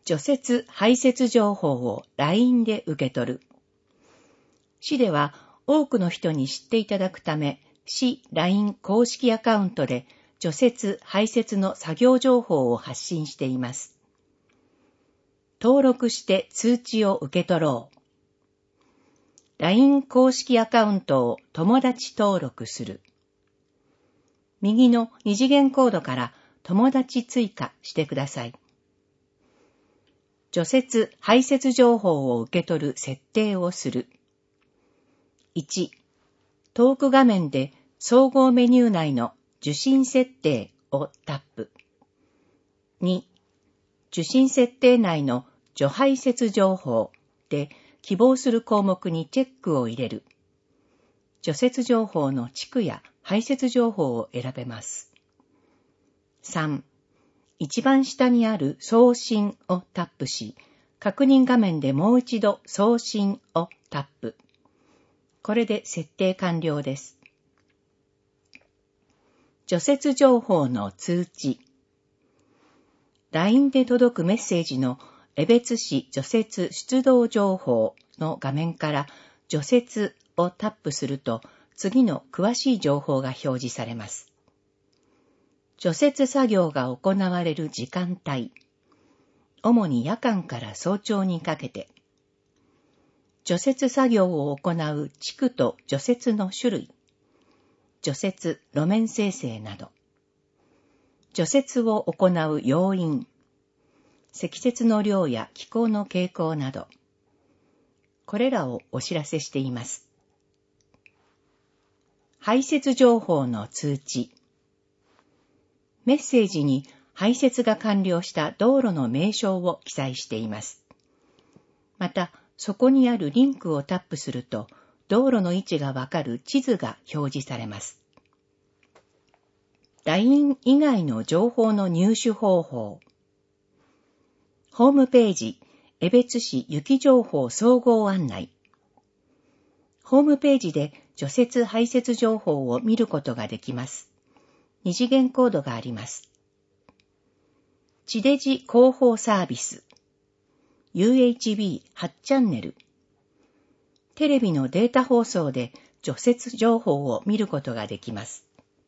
除雪排雪情報を LINE で受け取る。市では多くの人に知っていただくため、市 LINE 公式アカウントで除雪排雪の作業情報を発信しています。登録して通知を受け取ろう。LINE 公式アカウントを友達登録する。右の二次元コードから友達追加してください。除雪排雪情報を受け取る設定をする。1、トーク画面で総合メニュー内の受信設定をタップ。2、受信設定内の除排雪情報で希望する項目にチェックを入れる。除雪情報の地区や排雪情報を選べます。3、一番下にある送信をタップし、確認画面でもう一度送信をタップ。これで設定完了です。除雪情報の通知。LINE で届くメッセージの江別市除雪出動情報の画面から除雪をタップすると次の詳しい情報が表示されます。除雪作業が行われる時間帯。主に夜間から早朝にかけて。除雪作業を行う地区と除雪の種類。除雪、路面生成など。除雪を行う要因。積雪の量や気候の傾向など。これらをお知らせしています。排雪情報の通知。メッセージに排雪が完了した道路の名称を記載しています。また、そこにあるリンクをタップすると、道路の位置がわかる地図が表示されます。LINE 以外の情報の入手方法。ホームページ、江別市雪情報総合案内。ホームページで除雪排雪情報を見ることができます。二次元コードがあります。地デジ広報サービス。UHB8 チャンネル。テレビのデータ放送で除雪情報を見ることができます。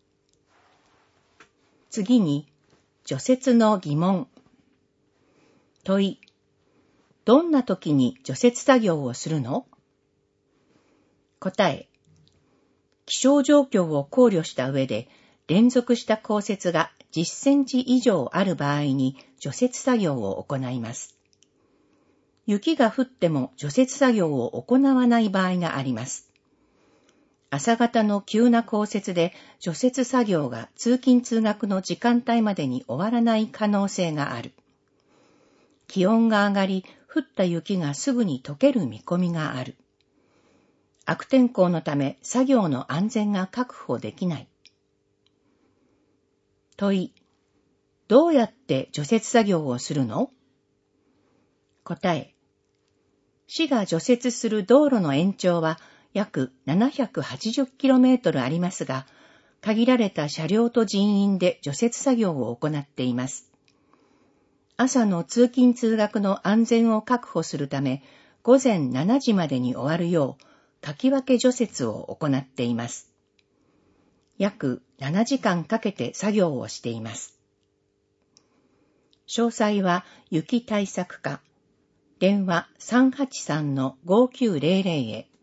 次に、除雪の疑問。問い。どんな時に除雪作業をするの？答え。気象状況を考慮した上で、連続した降雪が10センチ以上ある場合に除雪作業を行います。雪が降っても除雪作業を行わない場合があります。朝方の急な降雪で除雪作業が通勤通学の時間帯までに終わらない可能性がある。気温が上がり、降った雪がすぐに溶ける見込みがある。悪天候のため作業の安全が確保できない。問い。どうやって除雪作業をするの？答え。市が除雪する道路の延長は約 780km ありますが、限られた車両と人員で除雪作業を行っています。朝の通勤通学の安全を確保するため、午前7時までに終わるよう、かき分け除雪を行っています。約7時間かけて作業をしています。詳細は雪対策課、電話 383-5900 へ。